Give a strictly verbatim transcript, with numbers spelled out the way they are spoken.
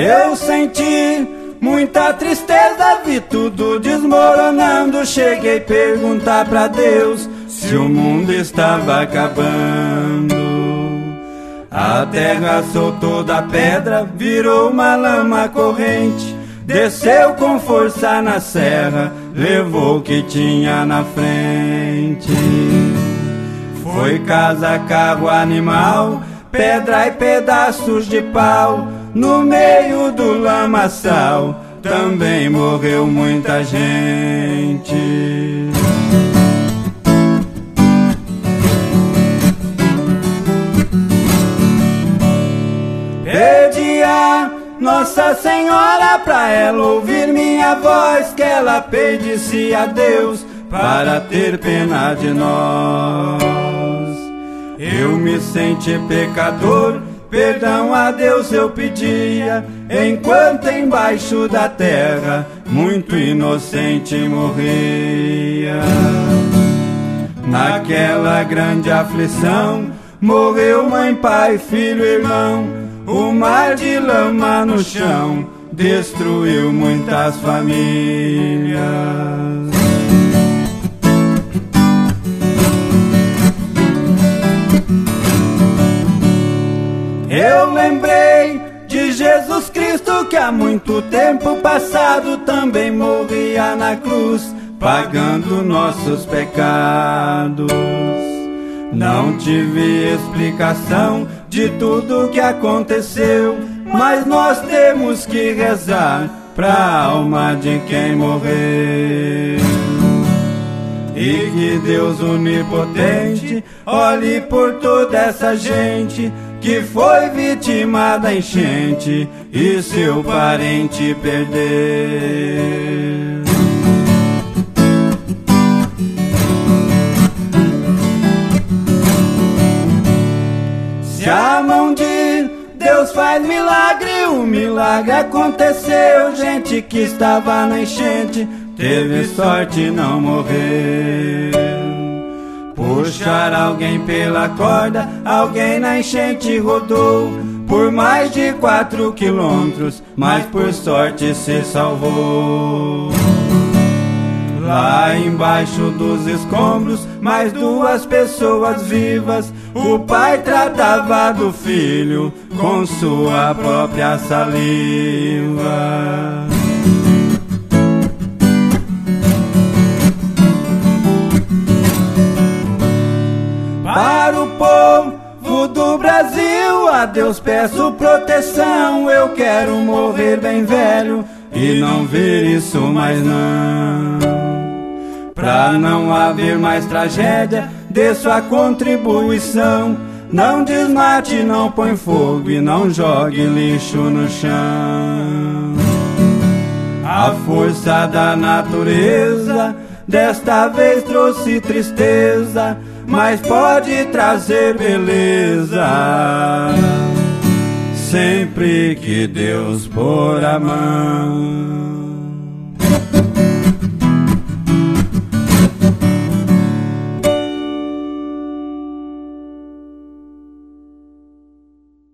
Eu senti muita tristeza, vi tudo desmoronando. Cheguei a perguntar pra Deus se o mundo estava acabando. A terra soltou da pedra, virou uma lama corrente. Desceu com força na serra, levou o que tinha na frente. Foi casa, carro, animal, pedra e pedaços de pau. No meio do lamaçal também morreu muita gente. Pedi a Nossa Senhora pra ela ouvir minha voz, que ela pedisse a Deus para ter pena de nós. Eu me senti pecador, perdão a Deus eu pedia, enquanto embaixo da terra muito inocente morria. Naquela grande aflição morreu mãe, pai, filho, irmão. O mar de lama no chão destruiu muitas famílias. Eu lembrei de Jesus Cristo, que há muito tempo passado também morria na cruz, pagando nossos pecados. Não tive explicação de tudo que aconteceu, mas nós temos que rezar pra alma de quem morreu. E que Deus onipotente olhe por toda essa gente que foi vítima da enchente e seu parente perder. Se a mão de Deus faz milagre, o milagre aconteceu. Gente que estava na enchente teve sorte e não morreu. Puxar alguém pela corda, alguém na enchente rodou por mais de quatro quilômetros, mas por sorte se salvou. Lá embaixo dos escombros, mais duas pessoas vivas. O pai tratava do filho com sua própria saliva. Para o povo do Brasil, a Deus peço proteção. Eu quero morrer bem velho e não ver isso mais não. Pra não haver mais tragédia, dê sua contribuição. Não desmate, não põe fogo e não jogue lixo no chão. A força da natureza desta vez trouxe tristeza, mas pode trazer beleza, sempre que Deus pôr a mão.